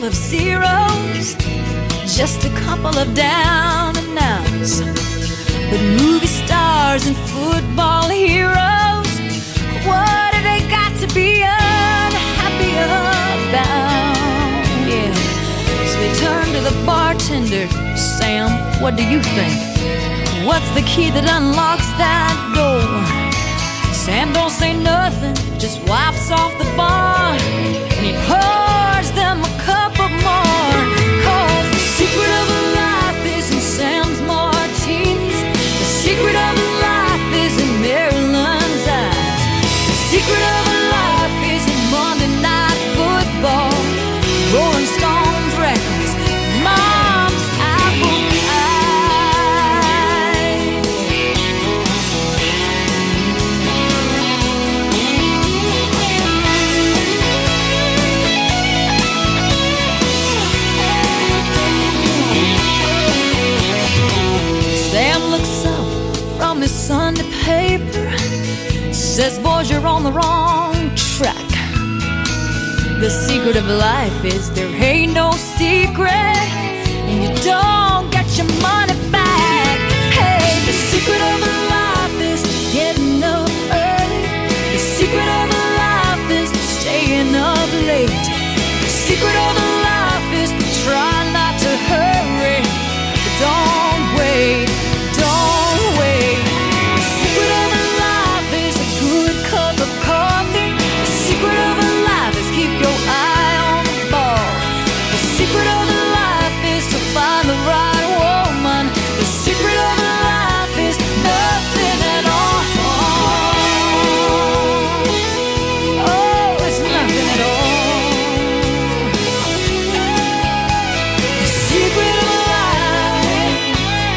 of zeros, just a couple of down and outs. But movie stars and football heroes, what do they got to be unhappy about? Yeah. So they turn to the bartender. Sam, what do you think? What's the key that unlocks that door? Sam don't say nothing, just wipes off the bar, and he pours them a cup of more. 'Cause the secret of life is in Sam's martinis. The secret of life is in Maryland's eyes. The secret of life is in Monday Night Football, Rolling Stones records, Mom's apple pies. Sam looks up from his Sunday paper, says, boys, you're on the wrong track. The secret of life is there ain't no secret, and you don't get your money back. Hey, the secret of life is getting up early. The secret of life is staying up late. The secret of life is trying not to hurry, but don't wait, don't wait. The secret of life is a good cup of coffee. The secret of life is keep your eye on the ball. The secret of life is to find the right woman. The secret of life is nothing at all. Oh, it's nothing at all. The secret of life.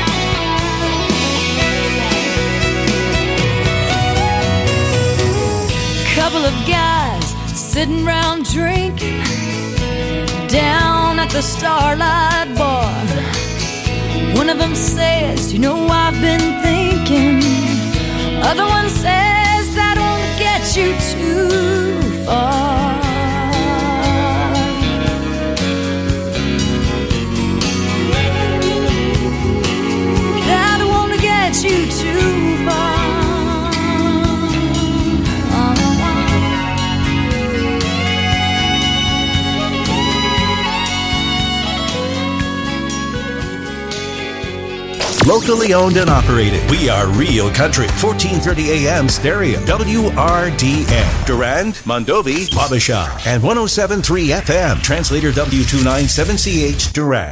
Couple of guys sitting round drinking down at the Starlight Bar. One of them says, you know, I've been thinking. Other one says that won't get you too far. That won't get you too far. Locally owned and operated. We are Real Country. 1430 AM stereo. WRDN. Durand, Mondovi, Wabasha. And 107.3 FM. Translator W297CH Durand.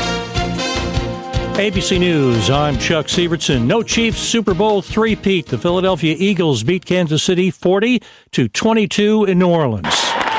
ABC News, I'm Chuck Sievertson. No Chiefs Super Bowl three-peat. The Philadelphia Eagles beat Kansas City 40-22 in New Orleans.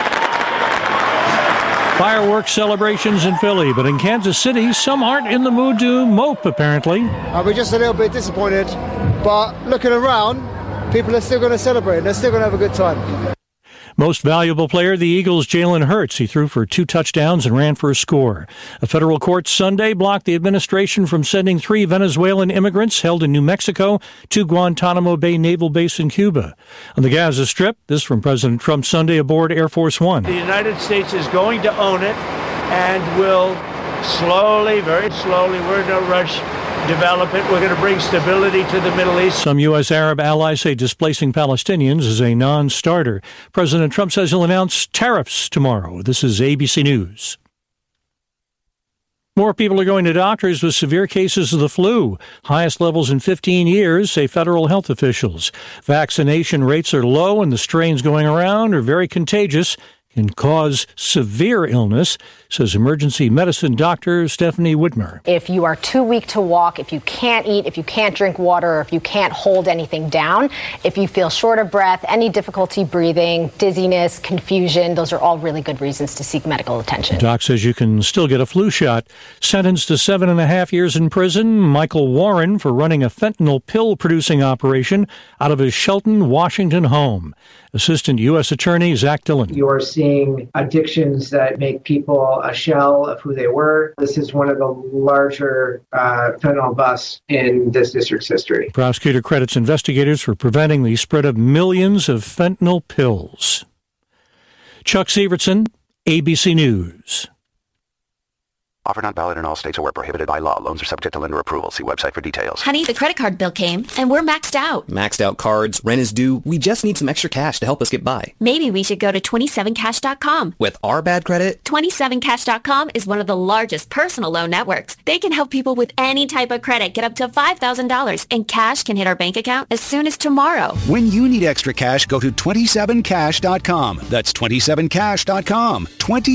Fireworks celebrations in Philly, but in Kansas City, some aren't in the mood to mope, apparently. We're just a little bit disappointed, but looking around, people are still going to celebrate. They're still going to have a good time. Most valuable player, the Eagles' Jalen Hurts. He threw for 2 touchdowns and ran for a score. A federal court Sunday blocked the administration from sending 3 Venezuelan immigrants held in New Mexico to Guantanamo Bay Naval Base in Cuba. On the Gaza Strip, this from President Trump Sunday aboard Air Force One. The United States is going to own it and will slowly, very slowly, we're in no rush, develop it. We're going to bring stability to the Middle East. Some U.S. Arab allies say displacing Palestinians is a non-starter. President Trump says he'll announce tariffs tomorrow. This is ABC News. More people are going to doctors with severe cases of the flu. Highest levels in 15 years, say federal health officials. Vaccination rates are low and the strains going around are very contagious, can cause severe illness, says emergency medicine doctor Stephanie Whitmer. If you are too weak to walk, if you can't eat, if you can't drink water, or if you can't hold anything down, if you feel short of breath, any difficulty breathing, dizziness, confusion, those are all really good reasons to seek medical attention. The doc says you can still get a flu shot. Sentenced to 7.5 years in prison, Michael Warren for running a fentanyl pill-producing operation out of his Shelton, Washington home. Assistant U.S. Attorney Zach Dillon. You are seeing addictions that make people a shell of who they were. This is one of the larger fentanyl busts in this district's history. Prosecutor credits investigators for preventing the spread of millions of fentanyl pills. Chuck Sievertson, ABC News. Offer not valid in all states or where prohibited by law. Loans are subject to lender approval. See website for details. Honey, the credit card bill came, and we're maxed out. Maxed out cards, rent is due. We just need some extra cash to help us get by. Maybe we should go to 27cash.com. With our bad credit? 27cash.com is one of the largest personal loan networks. They can help people with any type of credit get up to $5,000, and cash can hit our bank account as soon as tomorrow. When you need extra cash, go to 27cash.com. That's 27cash.com.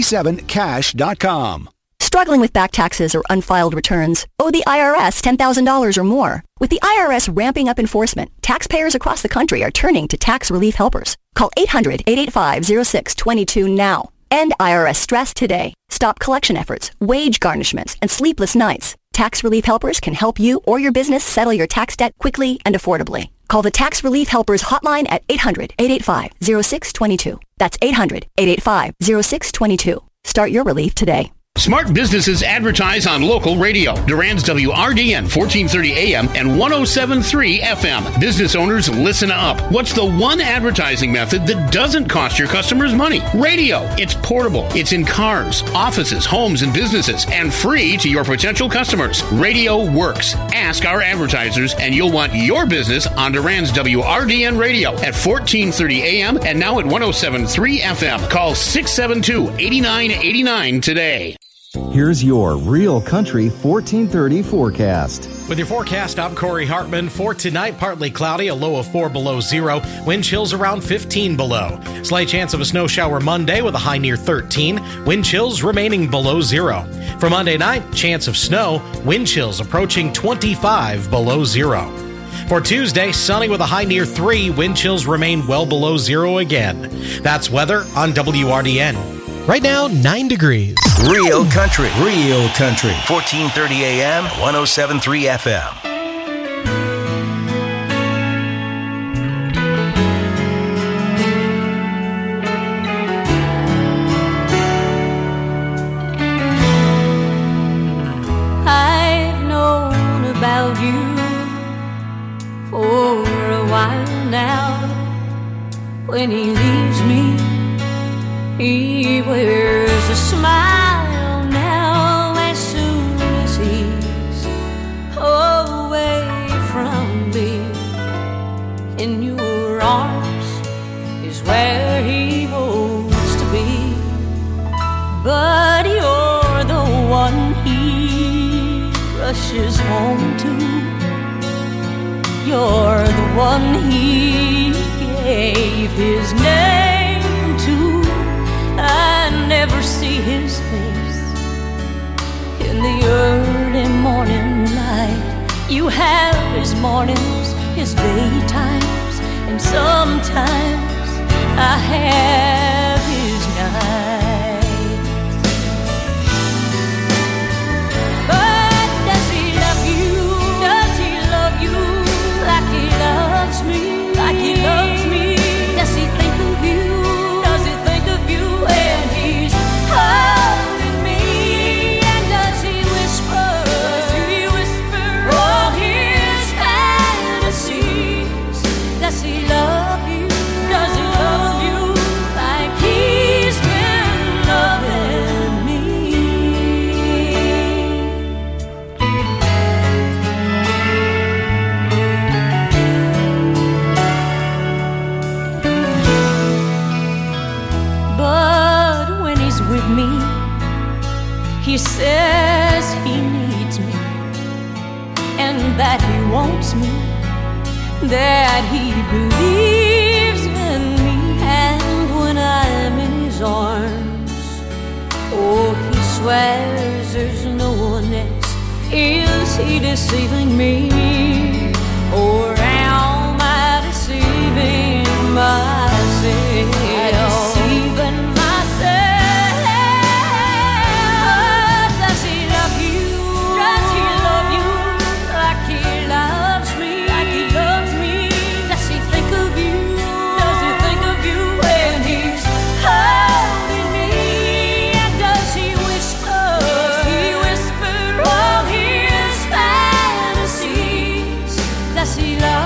27cash.com. Struggling with back taxes or unfiled returns? Owe the IRS $10,000 or more? With the IRS ramping up enforcement, taxpayers across the country are turning to tax relief helpers. Call 800-885-0622 now. End IRS stress today. Stop collection efforts, wage garnishments, and sleepless nights. Tax relief helpers can help you or your business settle your tax debt quickly and affordably. Call the Tax Relief Helpers hotline at 800-885-0622. That's 800-885-0622. Start your relief today. Smart businesses advertise on local radio. Durand's WRDN 1430 AM and 107.3 FM. Business owners, listen up. What's the one advertising method that doesn't cost your customers money? Radio. It's portable. It's in cars, offices, homes, and businesses, and free to your potential customers. Radio works. Ask our advertisers, and you'll want your business on Durand's WRDN radio at 1430 AM and now at 107.3 FM. Call 672-8989 today. Here's your Real Country 1430 forecast. With your forecast, I'm Corey Hartman. For tonight, partly cloudy, a low of 4 below zero. Wind chills around 15 below. Slight chance of a snow shower Monday with a high near 13. Wind chills remaining below zero. For Monday night, chance of snow. Wind chills approaching 25 below zero. For Tuesday, sunny with a high near 3. Wind chills remain well below zero again. That's weather on WRDN. Right now, 9 degrees. Real Country. 1430 AM, 107.3 FM. I've known about you for a while now. When he leaves me, he wears a smile now. As soon as he's away from me, in your arms is where he wants to be. But you're the one he rushes home to. You're the one he gave his name to. I never see his face in the early morning light. You have his mornings, his daytimes, and sometimes I have his nights. But does he love you? Does he love you like he loves me? Like he loves me? Does he think of you? When he's holding me, and does he whisper all his fantasies? Does he love you? Does he love you like he's been loving me? But when he's with me, he says he needs me, and that he wants me, that he believes in me. And when I'm in his arms, oh, he swears there's no one else. Is he deceiving me, or am I deceiving myself? Deceiving myself. Does he love you? Does he love you like he loves me? Like he loves me? Does he think of you? Does he think of you when he's holding me? And does he whisper? Does he whisper all his fantasies? Does he love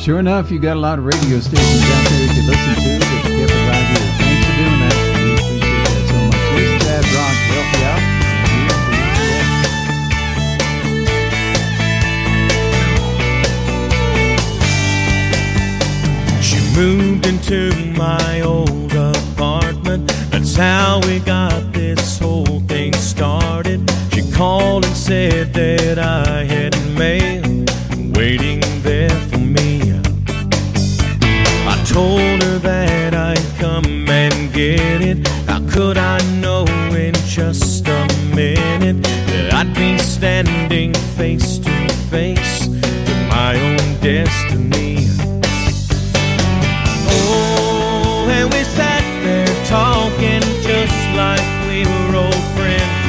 Sure enough, you got a lot of radio stations out there you can listen to, but you kept it right here. Thanks for doing that. We appreciate that so much. Here's Dad Rock to help you out. She moved into my old apartment. That's how we got this whole thing started. She called and said that I had mail waiting there for me. I told her that I'd come and get it. How could I know in just a minute that I'd be standing face to face with my own destiny? Oh, and we sat there talking just like we were old friends.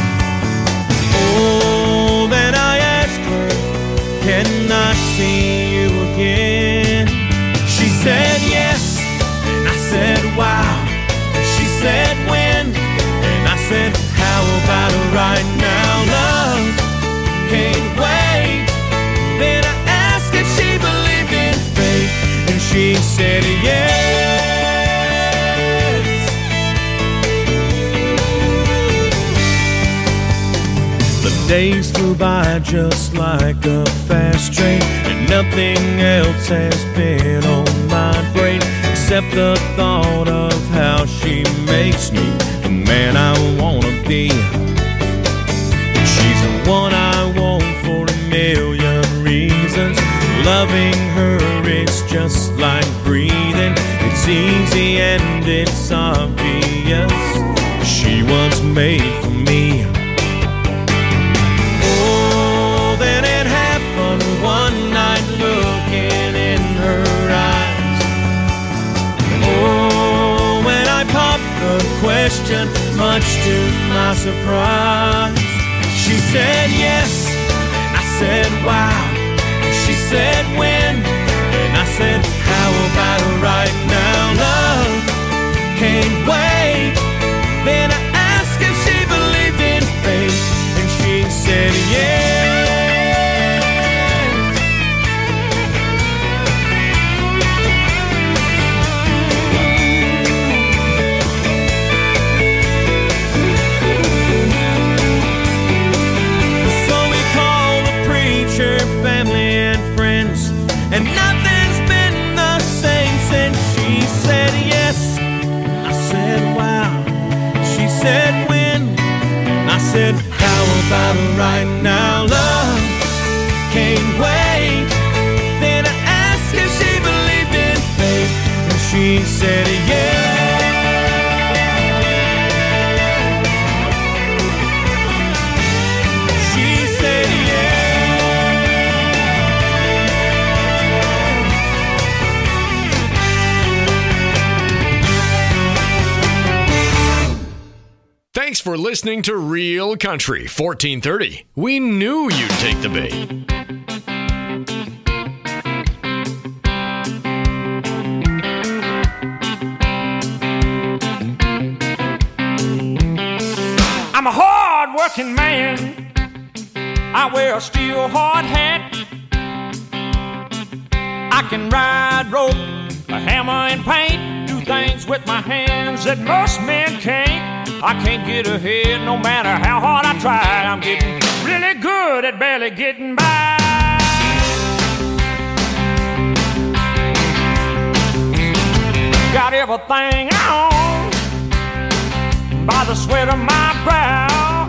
Oh, then I asked her, can I see you again? She said yes, and I said wow. And she said when, and I said how about right now? Love can't wait. Then I asked if she believed in fate, and she said yes. The days flew by just like a fast train, and nothing else has been on my brain except the thought of how she makes me the man I wanna be. She's the one I want for a million reasons. Loving her is just like breathing. It's easy and it's obvious. She was made for me. Oh, then it happened one night looking in her eyes. Oh, when I popped the question, much to my surprise, she said yes, and I said wow. And she said when, and I said how about right now? Love can't wait. Then I asked if she believed in fate, and she said yes. So we called the preacher, family and friends, and nothing's been the same since she said yes. I said wow. She said when, and I said how about right now? Love can't wait. Then I asked if she believed in fate, and she said yes. She said Thanks for listening to Real Country 1430. We knew you'd take the bait. I'm a hard-working man. I wear a steel hard hat. I can ride rope, a hammer and paint, do things with my hands that most men can't. I can't get ahead no matter how hard I try. I'm getting really good at barely getting by. Got everything I own by the sweat of my brow.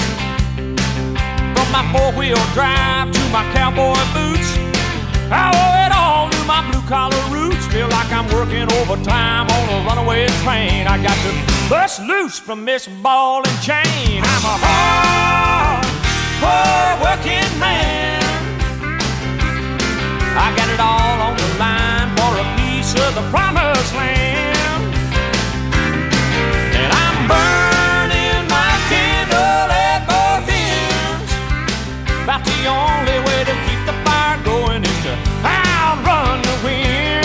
From my four-wheel drive to my cowboy boots, I owe it all to my blue-collar roots. Feel like I'm working overtime on a runaway train. I got to bust loose from this ball and chain. I'm a hard-working man. I got it all on the line for a piece of the promised land. And I'm burning my candle at both ends. About the only way to keep the fire going is to outrun the wind.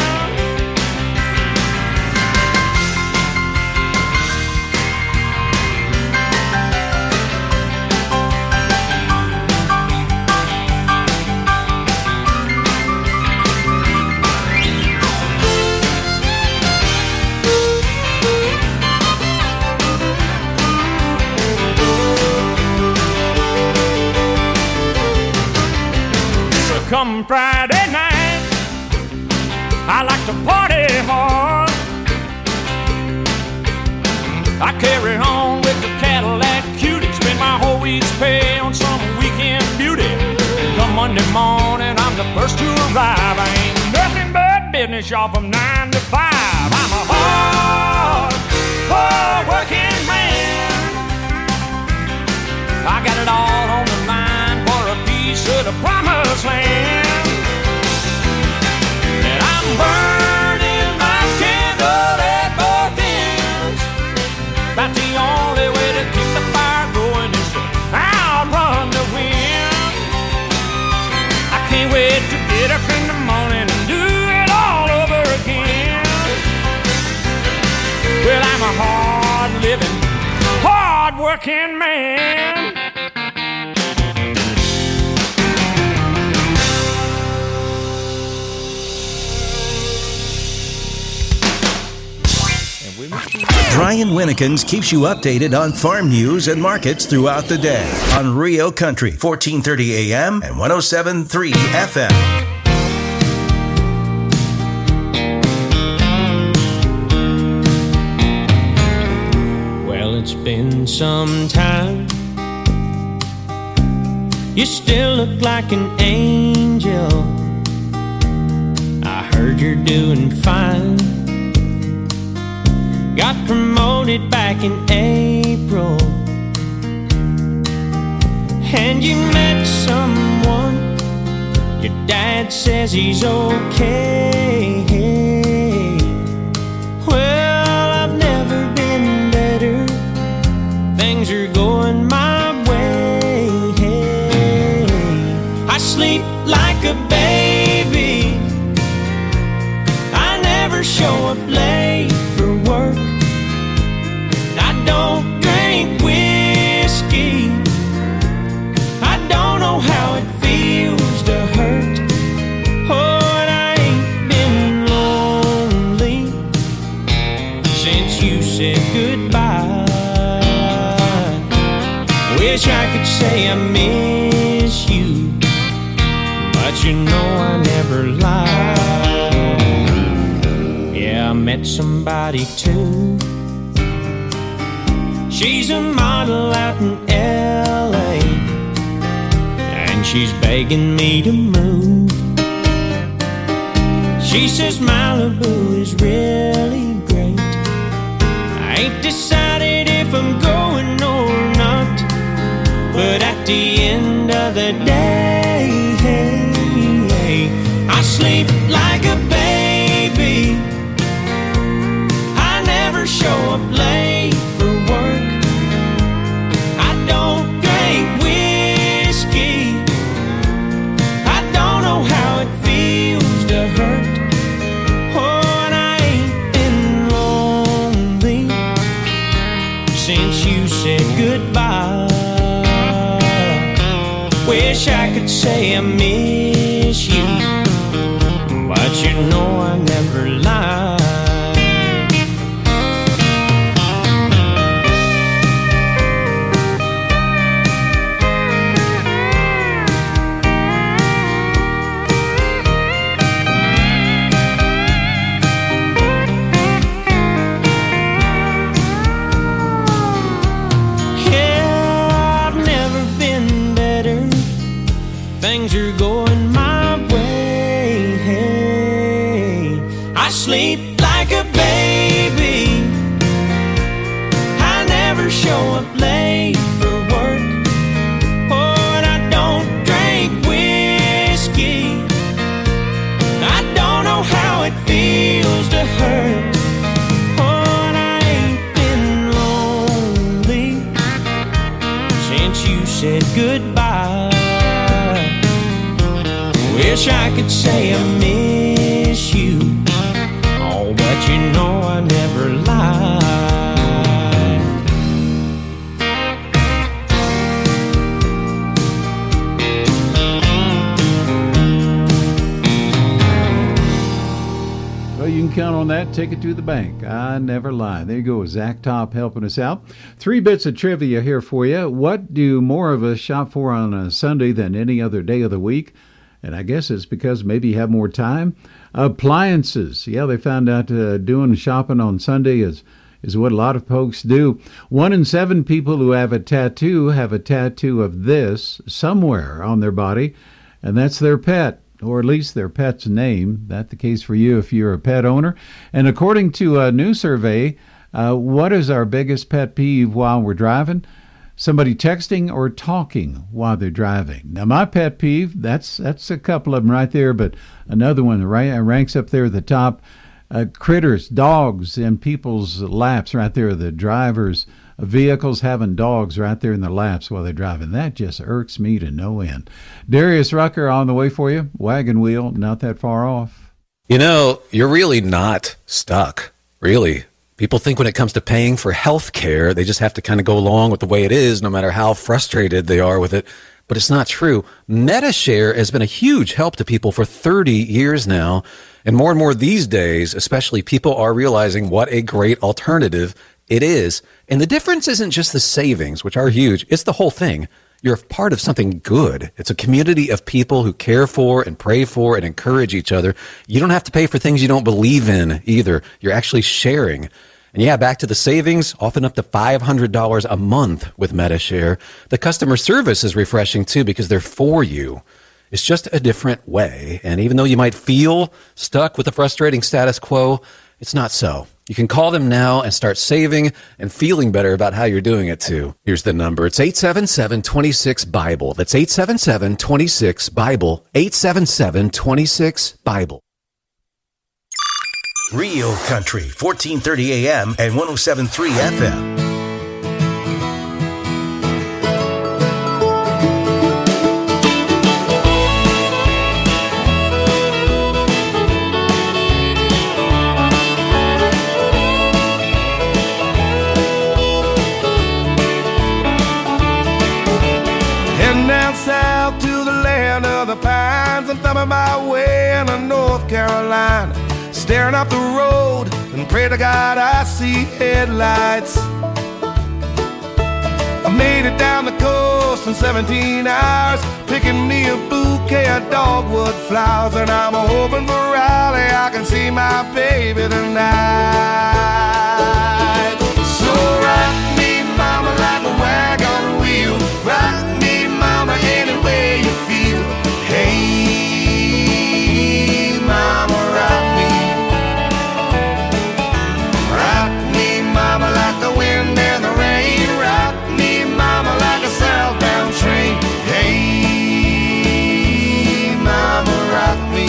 come Friday night, I like to party hard. I carry on with the Cadillac cutie, spend my whole week's pay on some weekend beauty. Come Monday morning, I'm the first to arrive. I ain't nothing but business, y'all, from 9 to 5. I'm a hard working man. I got it all on the line for a piece of the promised land. And I'm burning my candle at both ends. About the only way to keep the fire going is to outrun the wind. I can't wait to get up in the morning and do it all over again. Well, I'm a hard-living, hard-working man. Brian Winnekins keeps you updated on farm news and markets throughout the day on Rio Country, 1430 AM and 107.3 FM. Well, it's been some time. You still look like an angel. I heard you're doing fine. Got promoted back in April, and you met someone. Your dad says he's okay. Well, I've never been better. Things are going my way. I sleep like a baby. I never show up late for work. I don't drink whiskey. I don't know how it feels to hurt. Oh, and I ain't been lonely since you said goodbye. Wish I could say I miss you, but you know I never lie. Yeah, I met somebody too. She's a model out in L.A., and she's begging me to move. She says Malibu is really great. I ain't decided if I'm going or not, but at the end of the day, I sleep like a baby. I never show up late for work. I don't drink whiskey. I don't know how it feels to hurt. Oh, and I ain't been lonely since you said goodbye. Wish I could say I miss you, but you know I never lie. Things are going my way. I sleep like a baby. I never show up late for work. Oh, and I don't drink whiskey. I don't know how it feels to hurt. Oh, and I ain't been lonely since you said goodbye. Wish I could say I miss you, oh, but you know I never lie. Well, you can count on that. Take it to the bank. I never lie. There you go. Zach Top helping us out. 3 bits of trivia here for you. What do more of us shop for on a Sunday than any other day of the week? And I guess it's because maybe you have more time. Appliances. Yeah, they found out doing shopping on Sunday is what a lot of folks do. 1 in 7 people who have a tattoo of this somewhere on their body, and that's their pet, or at least their pet's name. That's the case for you if you're a pet owner. And according to a new survey, what is our biggest pet peeve while we're driving? Somebody texting or talking while they're driving. Now, my pet peeve, that's a couple of them right there, but another one ranks up there at the top. Critters, dogs in people's laps right there. The drivers of vehicles having dogs right there in their laps while they're driving. That just irks me to no end. Darius Rucker on the way for you. Wagon Wheel, not that far off. You know, you're really not stuck, really. People think when it comes to paying for health care, they just have to kind of go along with the way it is, no matter how frustrated they are with it. But it's not true. MediShare has been a huge help to people for 30 years now. And more these days, especially, people are realizing what a great alternative it is. And the difference isn't just the savings, which are huge. It's the whole thing. You're a part of something good. It's a community of people who care for and pray for and encourage each other. You don't have to pay for things you don't believe in either. You're actually sharing. And yeah, back to the savings, often up to $500 a month with MediShare. The customer service is refreshing too because they're for you. It's just a different way. And even though you might feel stuck with the frustrating status quo, it's not so. You can call them now and start saving and feeling better about how you're doing it too. Here's the number. It's 877-26-BIBLE. That's 877-26-BIBLE. 877-26-BIBLE. Real Country, 1430 AM and 107.3 FM. South to the land of the pines, I'm thumbing my way into North Carolina, staring up the road and pray to God I see headlights. I made it down the coast in 17 hours, picking me a bouquet of dogwood flowers, and I'm hoping for Raleigh I can see my baby tonight. So rock me, mama, like a wagon wheel. Rock me, mama, any way you feel. Hey, mama, rock me. Rock me, mama, like the wind and the rain. Rock me, mama, like a southbound train. Hey, mama, rock me.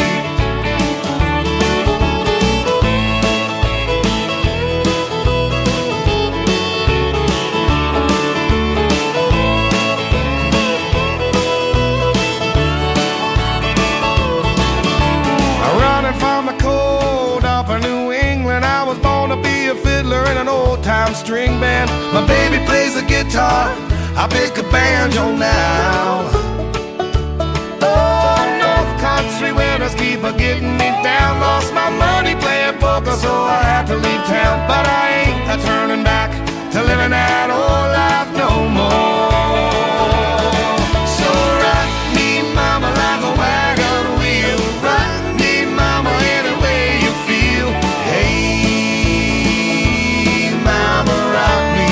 In an old-time string band, my baby plays the guitar, I pick a banjo now. Oh, North Country winters keep getting me down. Lost my money playing poker, so I had to leave town. But I ain't turning back to living that old life no more. So rock me, mama, like a wagon wheel. Rock me, mama, any way you feel. Hey, mama, rock me.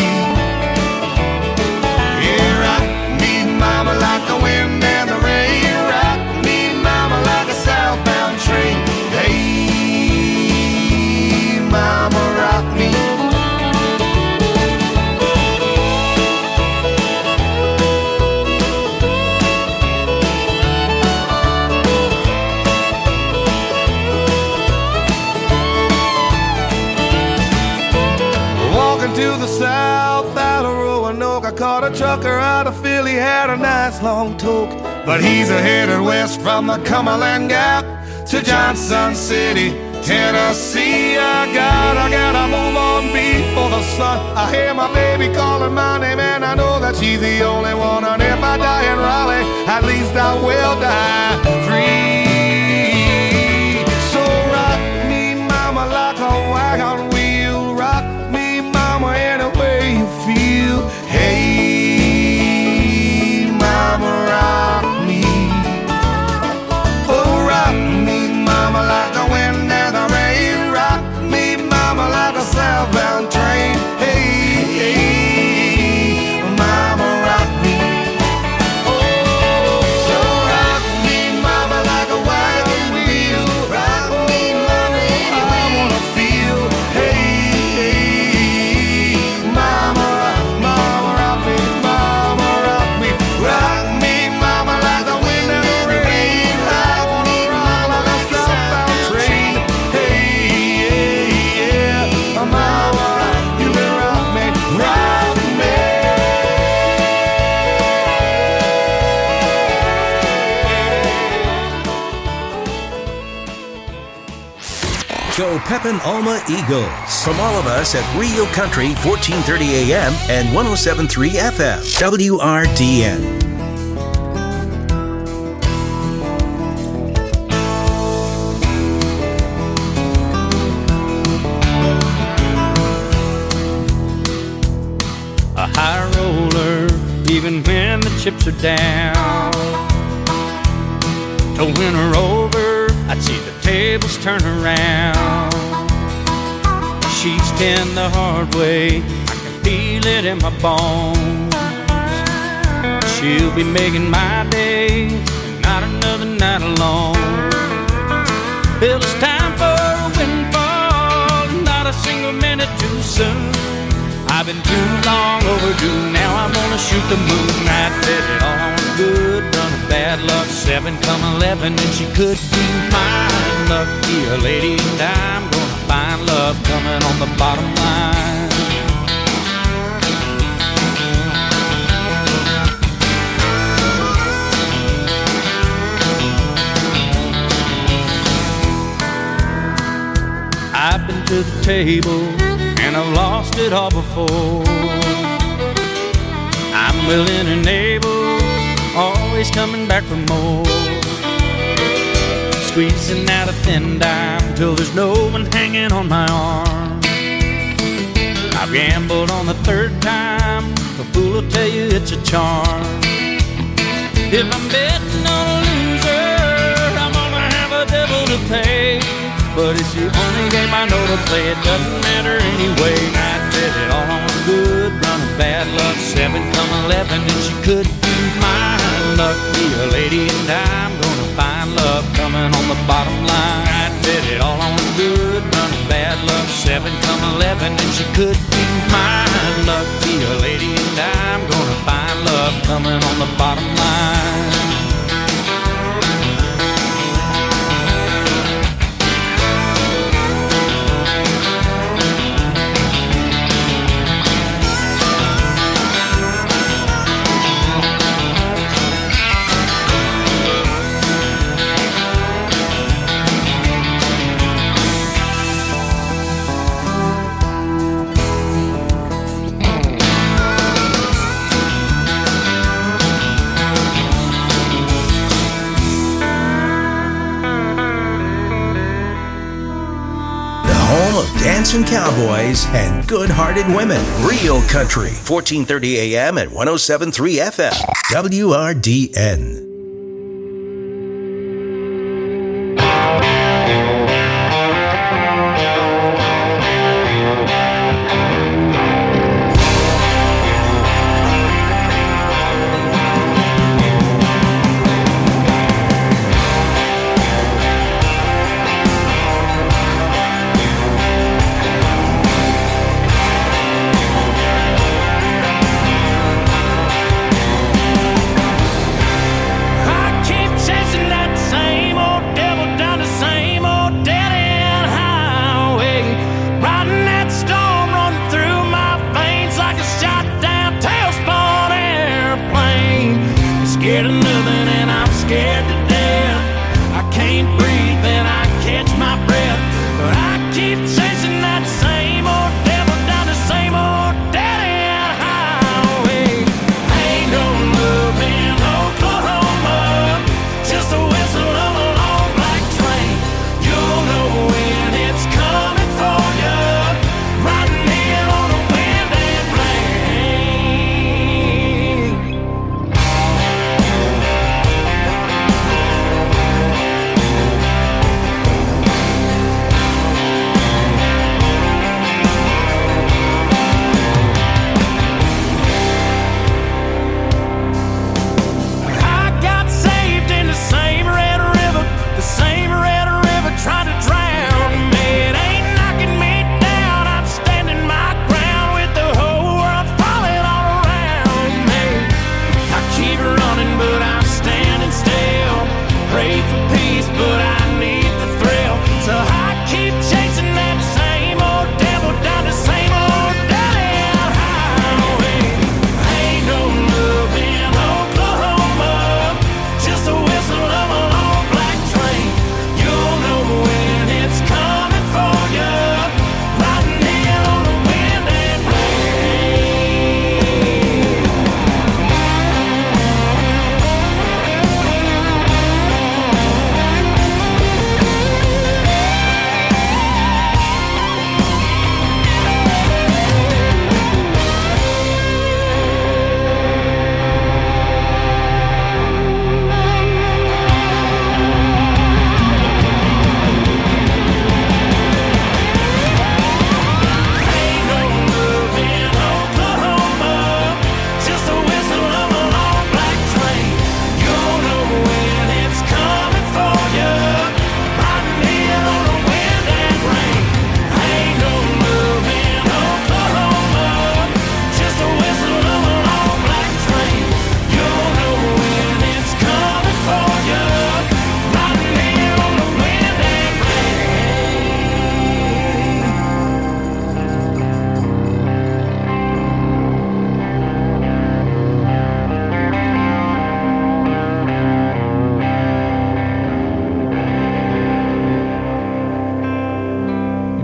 Yeah, rock me, mama, like the wind and the rain. Rock me, mama, like a southbound train. Hey, mama, rock me. To the south out of Roanoke, I caught a trucker out of Philly, had a nice long toke. But he's headed west from the Cumberland Gap to Johnson City, Tennessee. I gotta move on before the sun. I hear my baby calling my name, and I know that she's the only one. And if I die in Raleigh, at least I will die free. So rock me, mama, like a wagon wheel. Rock me, mama, any way you feel. Hey, mama, rock me. Go Pepin Alma Eagles. From all of us at Real Country 1430 AM and 107.3 FM. WRDN. A high roller, even when the chips are down. To win her over, I'd see the tables turn around. She's 10 the hard way, I can feel it in my bones. She'll be making my day, and not another night alone. Well, it's time for a windfall, not a single minute too soon. I've been too long overdue, now I'm gonna shoot the moon. I bet it all on a good run of bad luck, 7 come 11, and she could be mine. Lucky a lady, and I'm gonna find love coming on the bottom line. I've been to the table, and I've lost it all before. I'm willing and able, always coming back for more. Squeezing out a thin dime till there's no one hanging on my arm. I've gambled on the 3rd time, a fool will tell you it's a charm. If I'm betting on a loser, I'm gonna have a devil to pay. But it's the only game I know to play, it doesn't matter anyway. I bet it all on a good run of bad luck, 7 come 11, and she could be mine. Lucky a lady, and I'm gonna find love coming on the bottom line. I bet it all on a good run of bad luck, 7 come 11, and she could be mine. Lucky a lady, and I'm gonna find love coming on the bottom line. Dancing cowboys and good-hearted women. Real Country, 1430 AM and 107.3 FM. WRDN.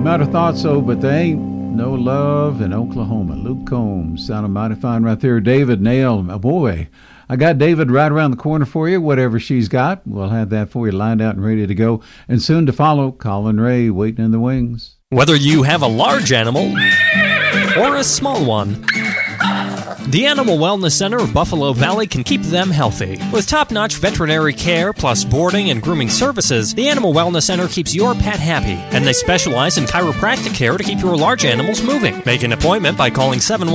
might have thought so, but they ain't. No love in Oklahoma. Luke Combs sounded mighty fine right there. David Nail. Oh, boy, I got David right around the corner for you. Whatever she's got, we'll have that for you lined out and ready to go. And soon to follow, Colin Ray waiting in the wings. Whether you have a large animal or a small one, the Animal Wellness Center of Buffalo Valley can keep them healthy. With top-notch veterinary care plus boarding and grooming services, the Animal Wellness Center keeps your pet happy, and they specialize in chiropractic care to keep your large animals moving. Make an appointment by calling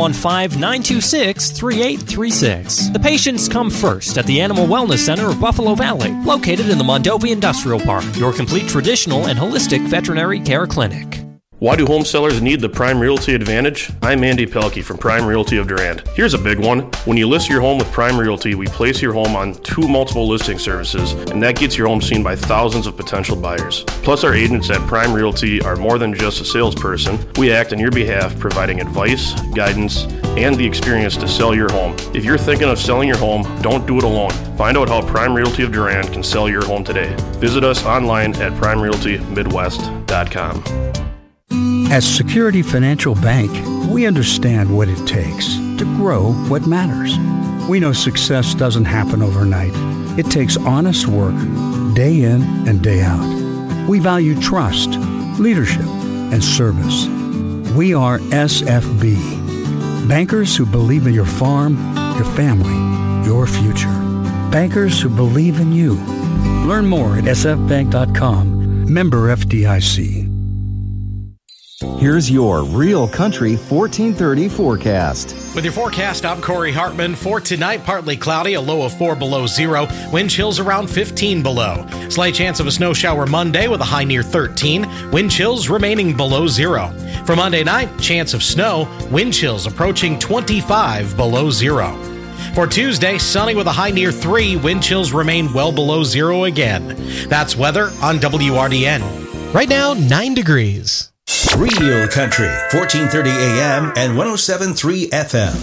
715-926-3836. The patients come first at the Animal Wellness Center of Buffalo Valley, located in the Mondovi Industrial Park, your complete traditional and holistic veterinary care clinic. Why do home sellers need the Prime Realty Advantage? I'm Andy Pelkey from Prime Realty of Durand. Here's a big one. When you list your home with Prime Realty, we place your home on 2 multiple listing services, and that gets your home seen by thousands of potential buyers. Plus, our agents at Prime Realty are more than just a salesperson. We act on your behalf, providing advice, guidance, and the experience to sell your home. If you're thinking of selling your home, don't do it alone. Find out how Prime Realty of Durand can sell your home today. Visit us online at primerealtymidwest.com. As Security Financial Bank, we understand what it takes to grow what matters. We know success doesn't happen overnight. It takes honest work, day in and day out. We value trust, leadership, and service. We are SFB, bankers who believe in your farm, your family, your future. Bankers who believe in you. Learn more at sfbank.com. Member FDIC. Here's your Real Country 1430 forecast. With your forecast, I'm Corey Hartman. For tonight, partly cloudy, a low of 4 below zero. Wind chills around 15 below. Slight chance of a snow shower Monday with a high near 13. Wind chills remaining below zero. For Monday night, chance of snow. Wind chills approaching 25 below zero. For Tuesday, sunny with a high near 3. Wind chills remain well below zero again. That's weather on WRDN. Right now, 9 degrees. Real Country, 1430 AM and 107.3 FM.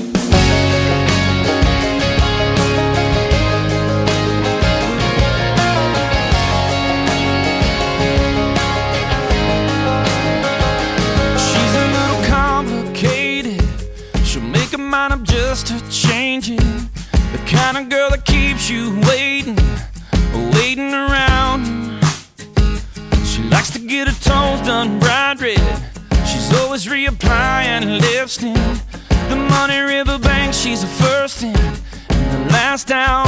She's a little complicated. She'll make her mind up just to change it. The kind of girl that keeps you waiting around. She likes to get her toes done bright red. She's always reapplying lipstick. The Money River Bank, she's the first in and the last down.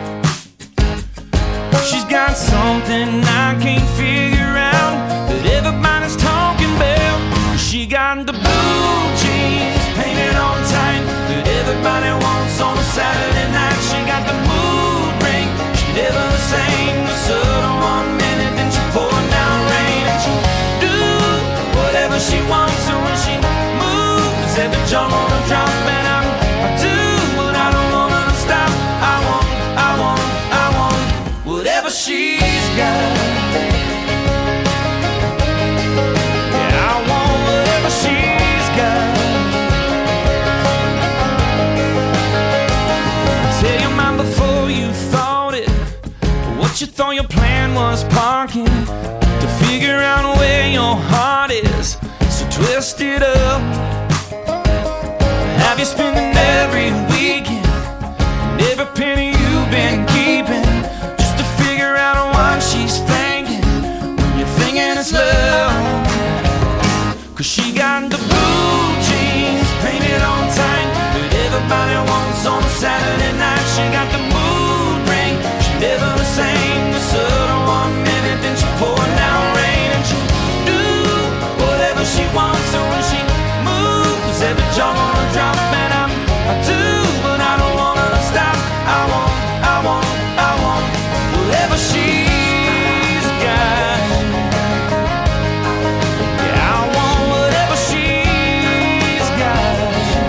She's got something I can't figure out that everybody's talking about. She got the blue jeans painted on tight that everybody wants on a Saturday night. She got the mood ring, she's never the same. The sun 1 minute, then she pouring down rain. And she do whatever she wants. So when she moves, every jump on a drop. And I do what I don't want her to stop. I want whatever she's got. Yeah, I want whatever she's got. Tell your mind before you thought it. What you thought your plan was parking to figure out where your heart is. So twist it up. Have you spending every weekend and every penny you've been keeping just to figure out what she's thinking when you're thinking it's love? Cause she got the blue jeans painted on tight that everybody wants on a Saturday night. She got the mood ring, she never the same. The sun 1 minute, then she pouring down rain. And she do whatever she wants. So when she moves, every jump on a drop. And I do, but I don't want her to stop. I want whatever she's got. Yeah, I want whatever she's got.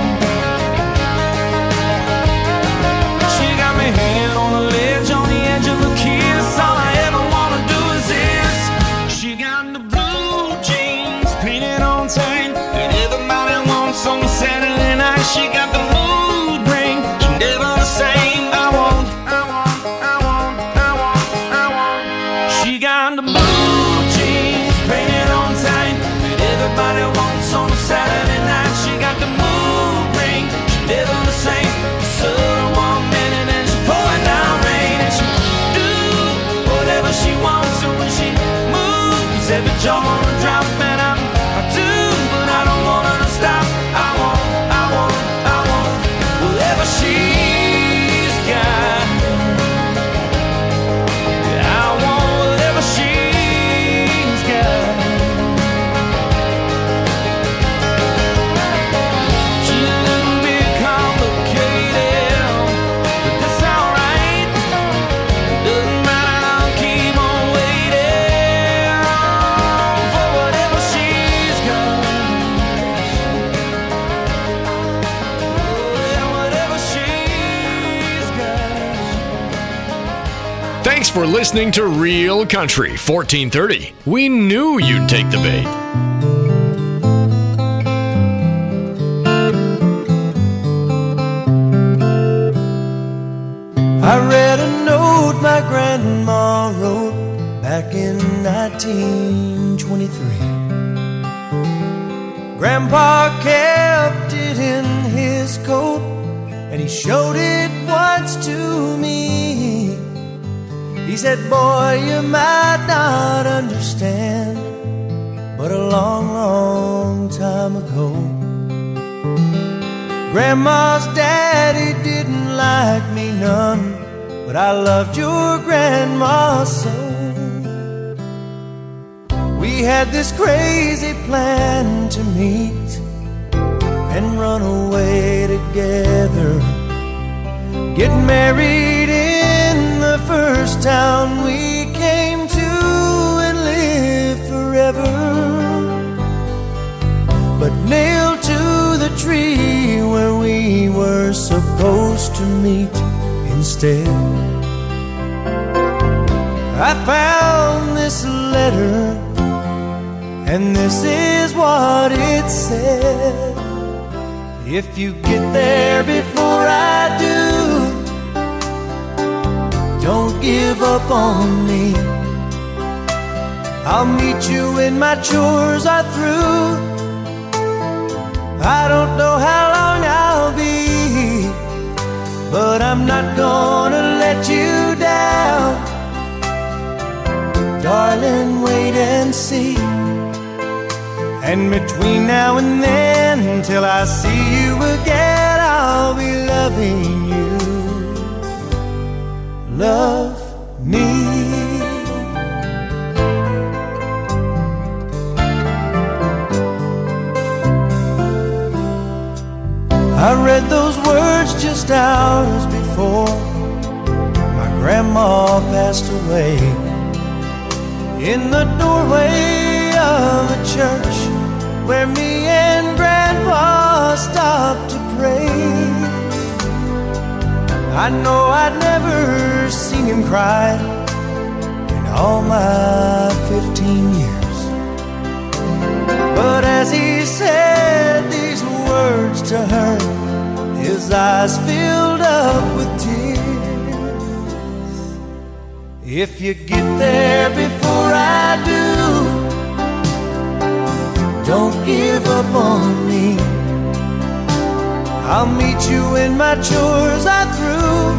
She got me hanging on the ledge, on the edge of a kiss. All I ever wanna do is this. She got the blue jeans painted on tight that everybody wants on a Saturday night. She got the mood ring, she never the same. I want. She got the blue jeans painted on tight Thanks for listening to Real Country 1430. We knew you'd take the bait. I read a note my grandma wrote back in 1923. Grandpa kept it in his coat, and he showed it once to me. He said, boy, you might not understand, but a long, long time ago, Grandma's daddy didn't like me none, but I loved your grandma so. We had this crazy plan to meet and run away together, get married in the first town we came to and live forever. But nailed to the tree where we were supposed to meet instead, I found this letter, and this is what it said. If you get there before I do, don't give up on me. I'll meet you when my chores are through. I don't know how long I'll be, but I'm not gonna let you down. Darling, wait and see. And between now and then, till I see you again, I'll be loving you. Love me. I read those words just hours before my grandma passed away, in the doorway of a church where me and Grandpa stopped to pray. I know I'd never seen him cry in all my 15 years, but as he said these words to her, his eyes filled up with tears. If you get there before I do, don't give up on me. I'll meet you when my chores are through.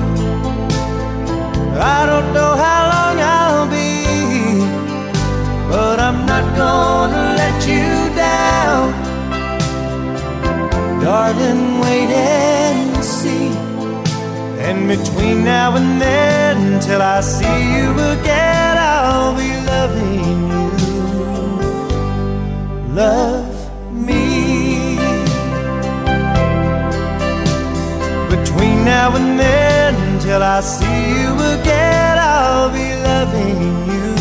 I don't know how long I'll be, but I'm not gonna let you down. Darling, wait and see. And between now and then, till I see you again, I'll be loving you. Love me. Between now and then, till I see you again, I'll be loving you.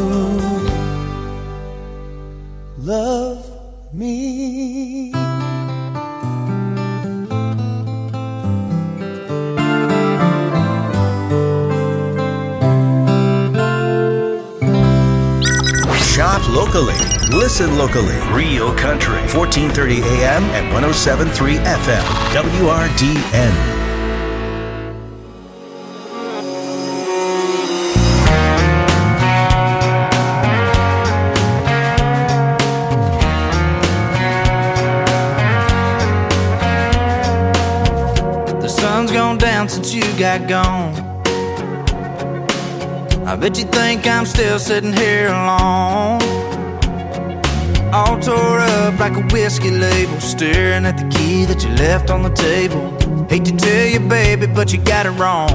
Love me. Shop locally. Listen locally. Real Country. 1430 AM and 107.3 FM. WRDN. The sun's gone down since you got gone. I bet you think I'm still sitting here alone, all tore up like a whiskey label, staring at the key that you left on the table. Hate to tell you, baby, but you got it wrong.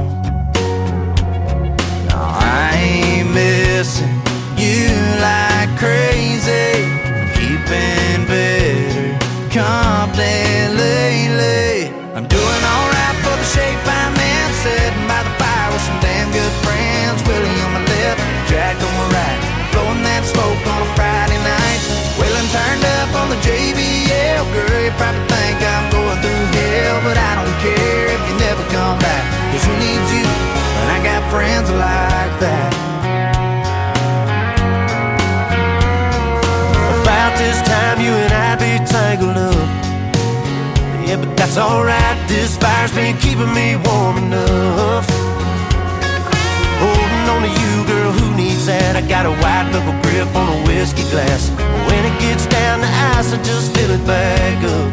No, I ain't missing you like crazy. I'm keeping better company lately. I'm doing alright for the shape I'm in, sitting by the fire with some damn good friends. Willie on my left, Jack on my right, blowing that smoke on a Friday night. Wailing turned up on the JBL. Girl, you probably think I'm going through hell, but I don't care if you never come back, 'cause who needs you when I got friends like that? but that's alright. This fire's been keeping me warm enough. Holding on to you, girl, who needs that? I got a white knuckle grip on a whiskey glass. When it gets down to ice, I just fill it back up.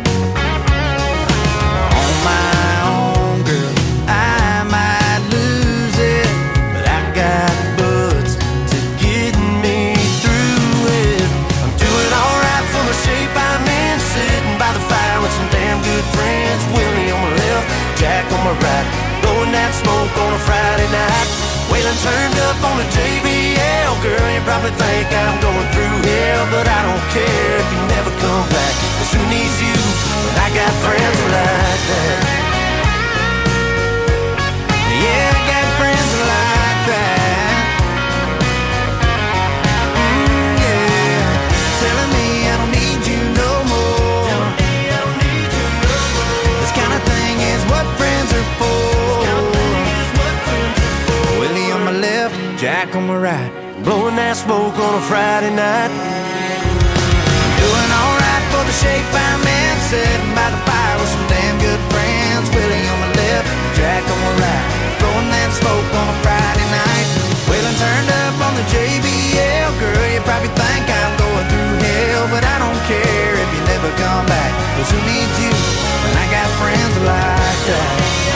On my own, girl, I might lose it, but I got butts to get me through it. I'm doing alright for the shape I'm in, sitting by the fire with some damn good friends. Willie on my left, Jack on my right, blowing that smoke on a Friday night. Waylon turned up on the JBL. Girl, you probably think I'm going through hell, but I don't care if you never come back. 'Cause who needs you when I got friends like that? Yeah, I got friends like that. Yeah, telling me I don't need you no more. This kind of thing is what friends are for. Willie on my left, Jack on my right, blowing that smoke on a Friday night. Doing alright for the shape I'm in, sitting by the fire with some damn good friends. Willie on my left, Jack on my right, blowing that smoke on a Friday night. Waylon turned up on the JBL. Girl, you probably think I'm going through hell, but I don't care if you never come back. 'Cause who needs you when I got friends like that?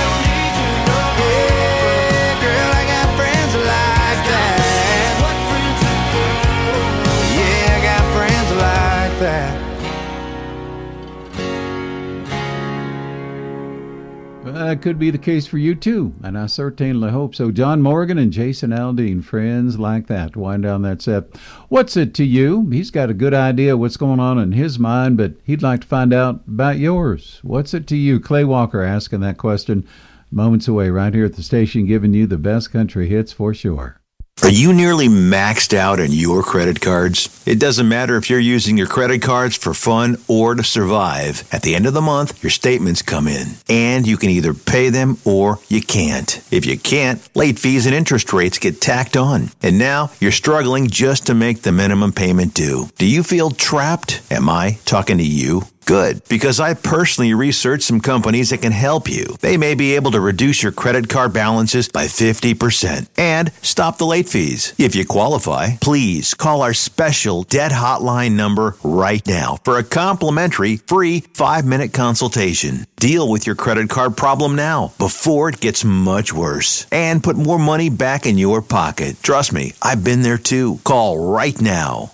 That could be the case for you too, and I certainly hope so. John Morgan and Jason Aldean, friends like that. Wind down that set. What's it to you? He's got a good idea what's going on in his mind, but he'd like to find out about yours. What's it to you? Clay Walker asking that question moments away right here at the station, giving you the best country hits for sure. Are you nearly maxed out on your credit cards? It doesn't matter if you're using your credit cards for fun or to survive. At the end of the month, your statements come in, and you can either pay them or you can't. If you can't, late fees and interest rates get tacked on. And now you're struggling just to make the minimum payment due. Do you feel trapped? Am I talking to you? Good, because I personally researched some companies that can help you. They may be able to reduce your credit card balances by 50% and stop the late fees. If you qualify, please call our special debt hotline number right now for a complimentary free 5-minute consultation. Deal with your credit card problem now before it gets much worse and put more money back in your pocket. Trust me, I've been there too. Call right now.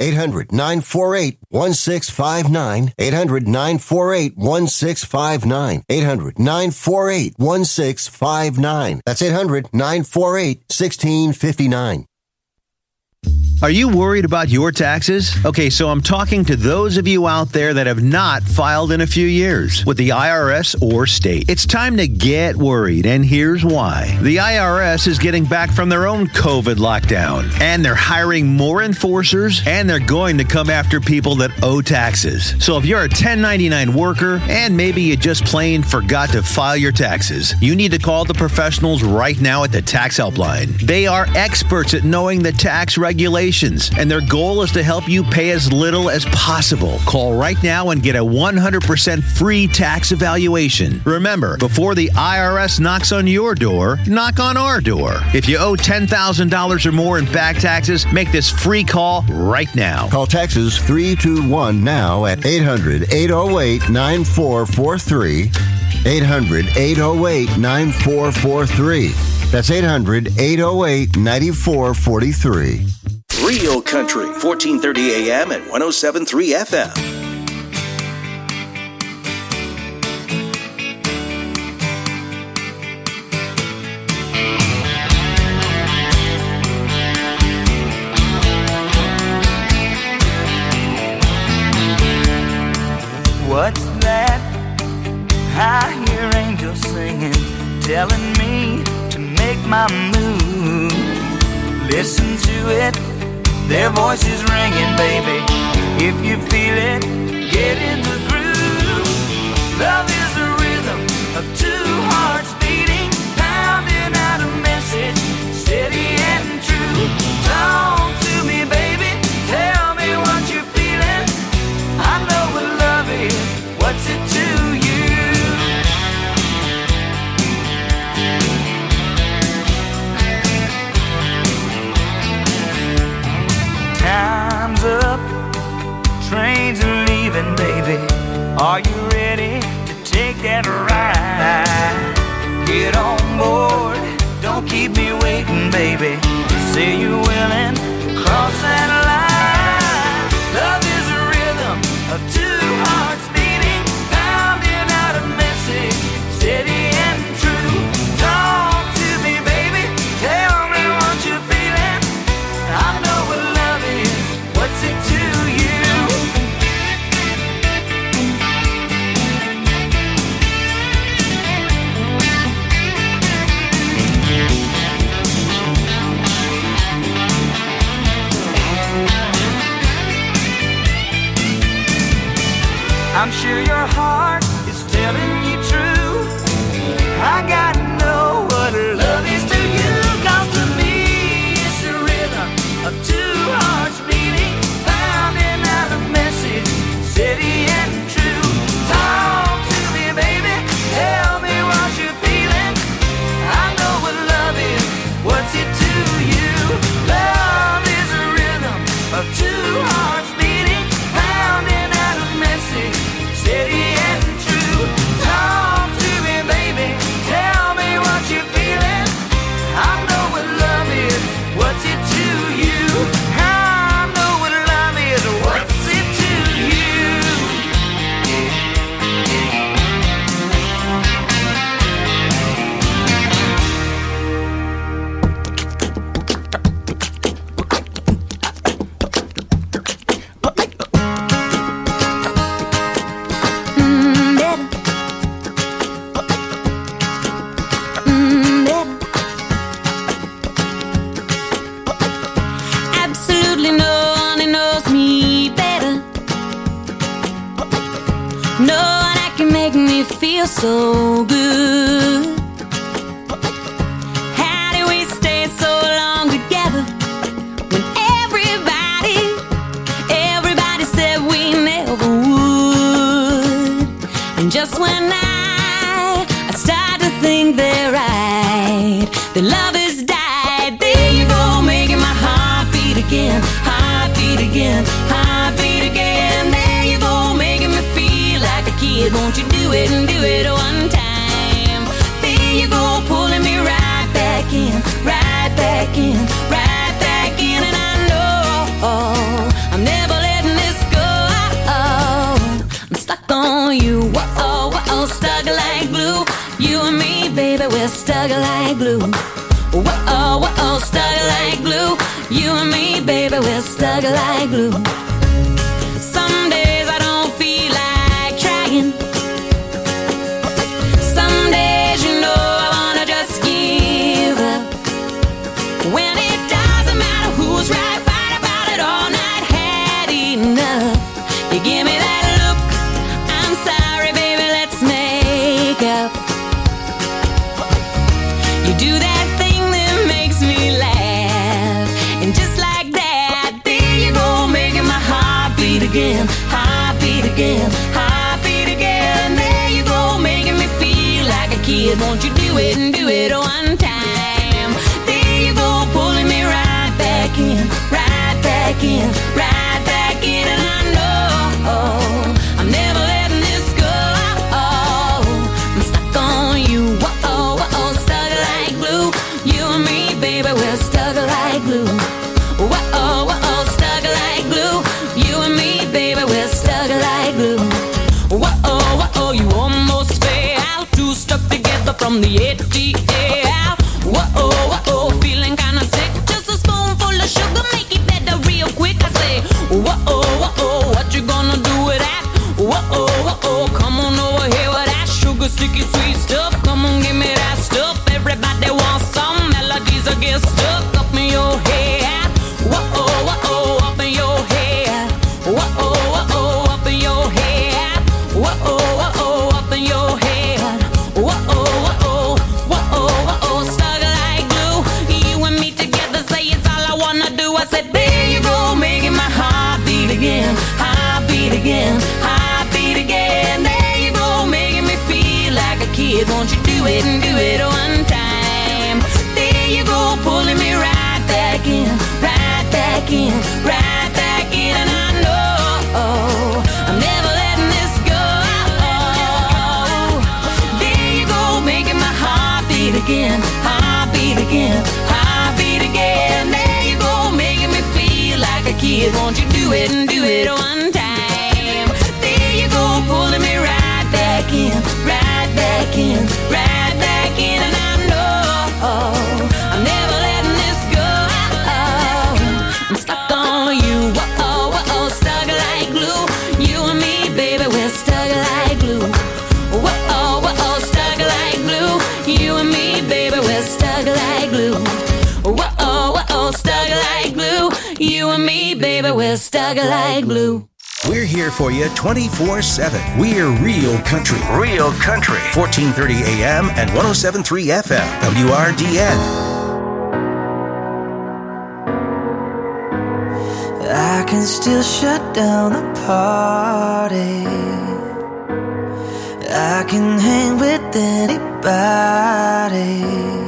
800-948-1659. 800-948-1659. 800-948-1659. That's 800-948-1659. Are you worried about your taxes? Okay, so I'm talking to those of you out there that have not filed in a few years with the IRS or state. It's time to get worried, and here's why. The IRS is getting back from their own COVID lockdown, and they're hiring more enforcers, and they're going to come after people that owe taxes. So if you're a 1099 worker, and maybe you just plain forgot to file your taxes, you need to call the professionals right now at the Tax Helpline. They are experts at knowing the tax regulations, and their goal is to help you pay as little as possible. Call right now and get a 100% free tax evaluation. Remember, before the IRS knocks on your door, knock on our door. If you owe $10,000 or more in back taxes, make this free call right now. Call Taxes 321 now at 800-808-9443. 800-808-9443. That's 800-808-9443. Real Country, 1430 AM and 107.3 FM. What's that? I hear angels singing, telling me to make my move. Listen to it, their voices ringing, baby. If you feel it, get in the groove. Love is a rhythm of two hearts beating, pounding out a message, steady and true. Talk to me, baby, tell me what you're feeling. I know what love is, what's it to you? that ride. Get on board, don't keep me waiting, baby. Say you're willing, cross that line. Love is a rhythm of two hearts beating, pounding out a message, steady and true. Talk to me, baby, tell me what you're feeling. I know what love is, what's it to you? I'm sure your heart is telling you true. I gotta know what love is to you. 'Cause to me it's the rhythm of two hearts beating, pounding out a message, steady and true. Talk to me, baby, tell me what you're feeling. I know what love is, what's it to you? Love is a rhythm of two hearts beating, pounding out a message, steady and true. Talk to me, baby, tell me what you're feeling. I know what love is, what's it to you? I know what love is, what's it to you? Absolutely no one who knows me better. No one that can make me feel so good. How do we stay so long together when everybody said we never would? And just when I start to think they're right, the love has died. There you go, making my heart beat again, heart beat again, heart beat again. There you go, making me feel like a kid. Won't you do it and do it one time? There you go, pulling me right back in, right back in, right back in. And I know I'm never letting this go. I'm stuck on you, whoa, whoa, stuck like glue. You and me, baby, we're stuck like glue. Whoa, whoa, stuck like glue. You and me, baby, we're stuck like glue. Some days I don't feel like trying. Some days, you know, I wanna just give up. When it doesn't matter who's right, fight about it all night, had enough. You give me that look, I'm sorry, baby, let's make up. You do that thing that makes me laugh, and just like that, there you go, making my heart beat again, heart beat again, heart beat again. There you go, making me feel like a kid. Won't you do it and do it one time? There you go, pulling me right back in, right back in, right back in. And I know I'm never letting this go. I'm stuck on you, whoa, whoa, stuck like glue. You and me, baby, we're stuck like glue. Whoa, whoa, stuck like glue. You and me, baby, we're stuck like glue. Whoa, whoa, you almost fell out, two stuck together from the ATL. Whoa, whoa, feeling kinda sick. Just a spoonful of sugar, make it better real quick. I say, whoa, whoa, what you gonna do with that? Whoa, whoa, come on over here with that sugar, sticky, sweet stuff. Come on, give me that stuff. Everybody wants some melodies that get stuck up in your head. Whoa, whoa, up in your head. Whoa, whoa, up in your head. Whoa, whoa, up in your head. Whoa, whoa, whoa, stuck like glue. You and me together, say it's all I wanna do. I said, there you go, making my heart beat again, heart beat again, heart beat again. There you go, making me feel like a kid. Won't you do it and do it one time? There you go, pulling me right back in, right back in, right back in. And I know I'm never letting this go. heartbeat again, heartbeat again, heartbeat again. There you go, making me feel like a kid. Won't you do it and do it one time? There you go, pulling me right back in, right back in, right back in. And I know I'm never letting this go. I'm stuck on you, whoa, whoa, stuck like glue. You and me, baby, we're stuck like glue. Whoa, whoa, stuck like glue. You and me, baby, we're stuck like glue. Whoa, whoa, stuck like glue. You and me, baby, we're stuck like glue. We're here for you 24/7. We're Real Country. Real Country. 1430 AM and 107.3 FM. WRDN. I can still shut down the party. I can hang with anybody.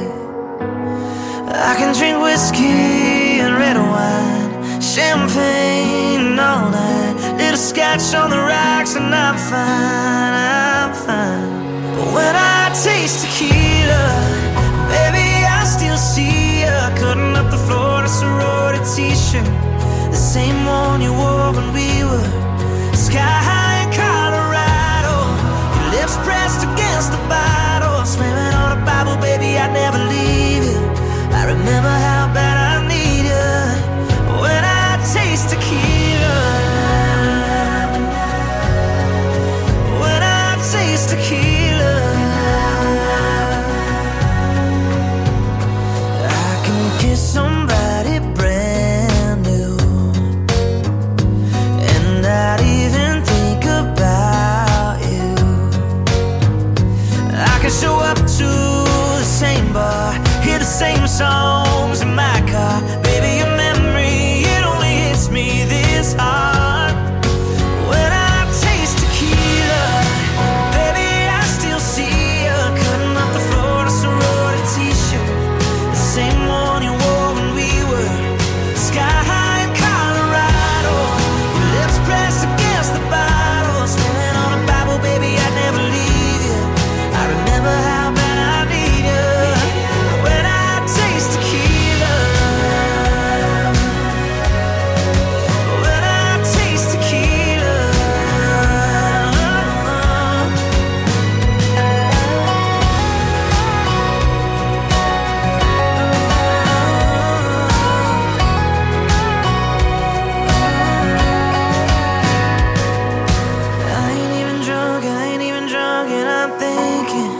I can drink whiskey and red wine, champagne all night, little scotch on the rocks, and I'm fine, I'm fine. But when I taste tequila, baby, I still see you cutting up the Florida sorority t-shirt, the same one you wore when we were sky high in Colorado. Your lips pressed against the bottle, slamming on a Bible, baby, I'd never leave you. I remember how bad I need you when I taste tequila. When I taste tequila, I can kiss somebody brand new and not even think about you. I can show up to the same bar, hear the same songs in my car. Baby, your memory, it only hits me this hard. When I taste tequila, baby, I still see you cutting up the Florida sorority t-shirt, the same one you wore when we were sky high in Colorado. Your lips pressed against the bottle, swimming on a Bible, baby, I'd never leave you. I remember how bad I need you when I taste tequila. When I taste tequila. I ain't even drunk, and I'm thinking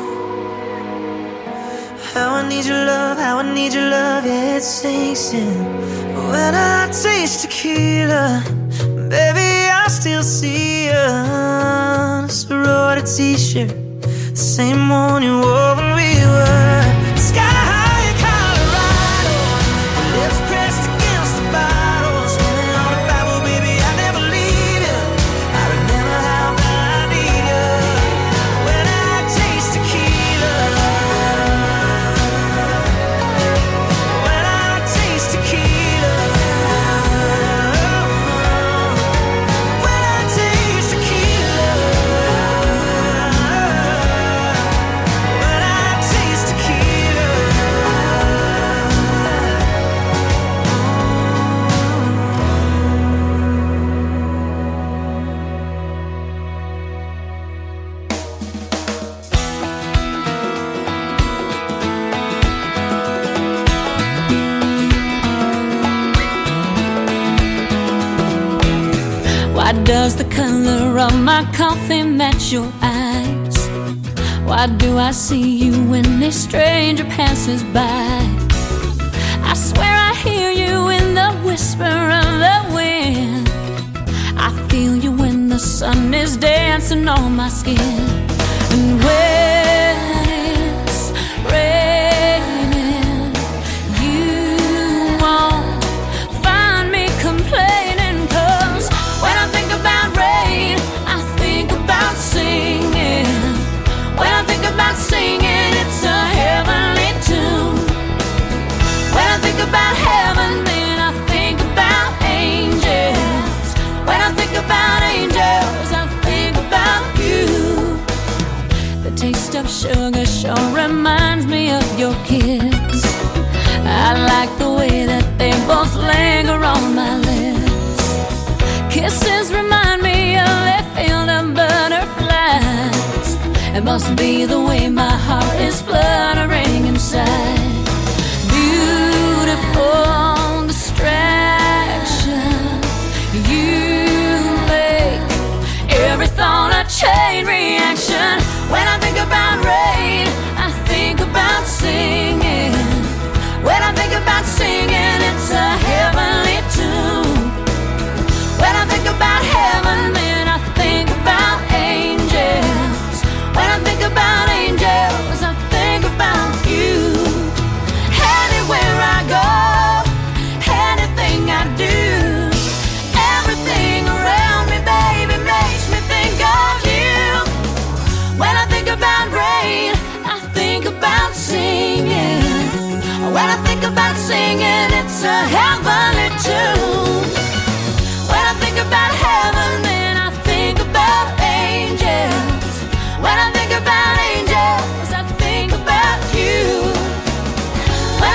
how I need your love, how I need your love, yeah, it sinks in. When I taste tequila, baby, I still see you on a sorority t-shirt, the same one you wore when we were sky high in Colorado. Your lips pressed against the bottle, swimming on a Bible, baby, I never leave you. I remember how bad I need you when I taste tequila. When I taste tequila. When I taste tequila. When I taste tequila. Why does the color of my coffee match your eyes? Why do I see you when a stranger passes by? I swear I hear you in the whisper of the wind. I feel you when the sun is dancing on my skin. And when it's raining, you won't find me complaining. 'Cause when I think about rain, I think about singing. When I think about singing, it's a heavenly tune. When I think about heaven, then I think about angels. When I think about angels, I think about you. The taste of sugar sure reminds me of little kiss. I like the way that they both linger on my lips. Kisses remind me of a field of butterflies. It must be the way my heart is fluttering inside. Beautiful distraction. You make every thought a chain reaction. When I think about rain, I think about singing. When I think about singing, it's a heavenly tune. When I think about heaven, then I think about angels. When I think about angels, I think about you. Anywhere I go, anything I do, everything around me, baby, makes me think of you. When I think about rain, I think about singing. When I think about singing, it's a heavenly tune.